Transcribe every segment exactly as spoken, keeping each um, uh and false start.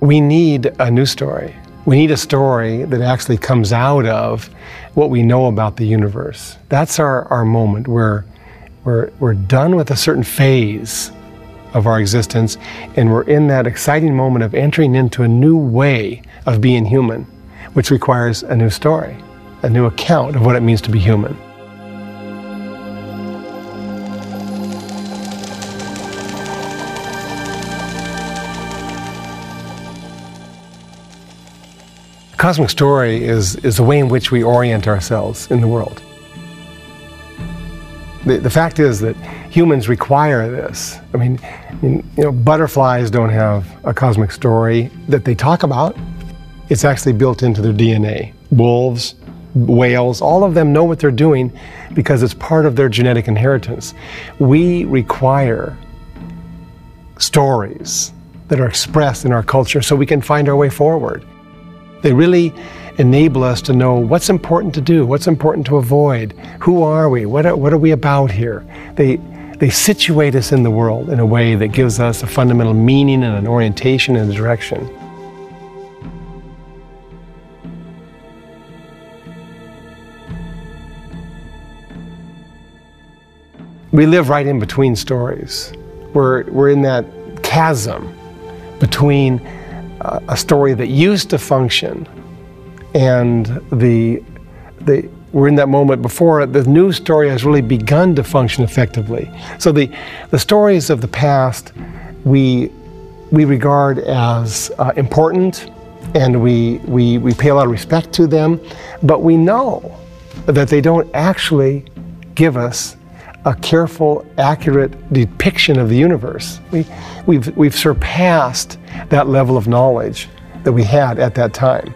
We need a new story. We need a story that actually comes out of what we know about the universe. That's our, our moment where we're, we're done with a certain phase of our existence, and we're in that exciting moment of entering into a new way of being human, which requires a new story, a new account of what it means to be human. The cosmic story is, is the way in which we orient ourselves in the world. The, the fact is that humans require this. I mean, you know, butterflies don't have a cosmic story that they talk about. It's actually built into their D N A. Wolves, whales, all of them know what they're doing because it's part of their genetic inheritance. We require stories that are expressed in our culture so we can find our way forward. They really enable us to know what's important to do, what's important to avoid, who are we, what are, what are we about here. They, they situate us in the world in a way that gives us a fundamental meaning and an orientation and a direction. We live right in between stories. We're, we're in that chasm between uh, a story that used to function and the, the, we're in that moment before the new story has really begun to function effectively. So the, the stories of the past we, we regard as uh, important, and we, we, we pay a lot of respect to them, but we know that they don't actually give us a careful, accurate depiction of the universe. We, we've, we've surpassed that level of knowledge that we had at that time.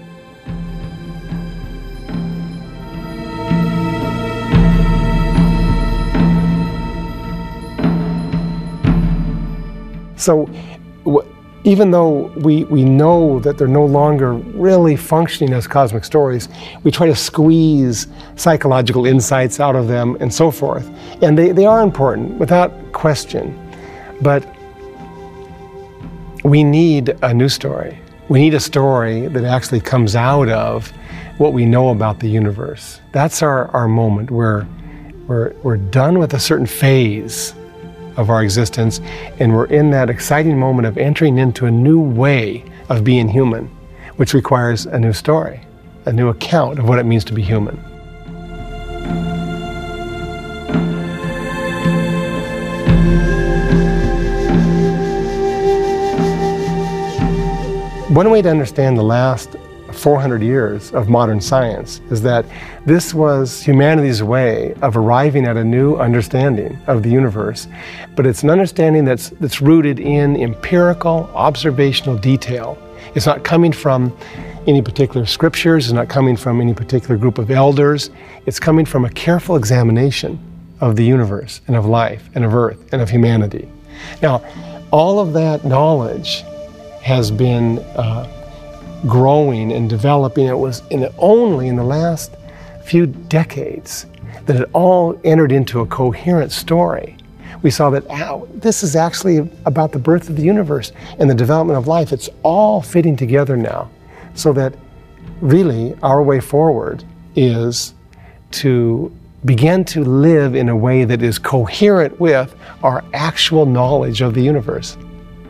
So even though we, we know that they're no longer really functioning as cosmic stories, we try to squeeze psychological insights out of them and so forth. And they, they are important, without question. But we need a new story. We need a story that actually comes out of what we know about the universe. That's our, our moment where we're, we're done with a certain phase of our existence, and we're in that exciting moment of entering into a new way of being human, which requires a new story, a new account of what it means to be human. One way to understand the last four hundred years of modern science is that this was humanity's way of arriving at a new understanding of the universe, but it's an understanding that's, that's rooted in empirical, observational detail. It's not coming from any particular scriptures, it's not coming from any particular group of elders, it's coming from a careful examination of the universe and of life and of Earth and of humanity. Now, all of that knowledge has been uh, growing and developing. It was in only in the last few decades that it all entered into a coherent story. We saw that oh, this is actually about the birth of the universe and the development of life. It's all fitting together now, so that really our way forward is to begin to live in a way that is coherent with our actual knowledge of the universe.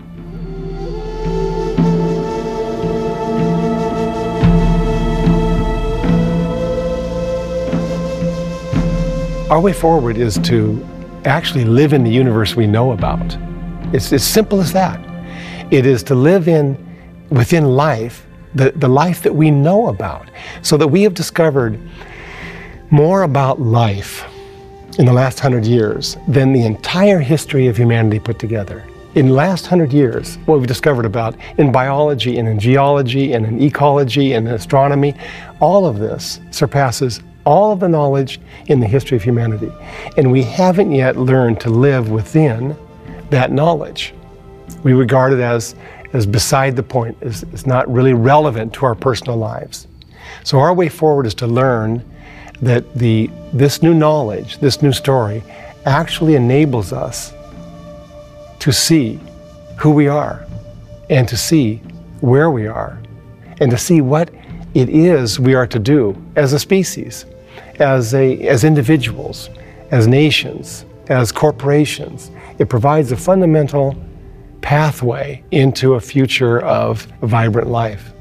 Our way forward is to actually live in the universe we know about. It's as simple as that. It is to live in, within life, the, the life that we know about, so that we have discovered more about life in the last hundred years than the entire history of humanity put together. In the last hundred years, what we've discovered about in biology and in geology and in ecology and in astronomy, all of this surpasses all of the knowledge in the history of humanity. And we haven't yet learned to live within that knowledge. We regard it as, as beside the point, as, as not really relevant to our personal lives. So our way forward is to learn that the, this new knowledge, this new story, actually enables us to see who we are and to see where we are and to see what it is we are to do as a species, as, a, as individuals, as nations, as corporations. It provides a fundamental pathway into a future of vibrant life.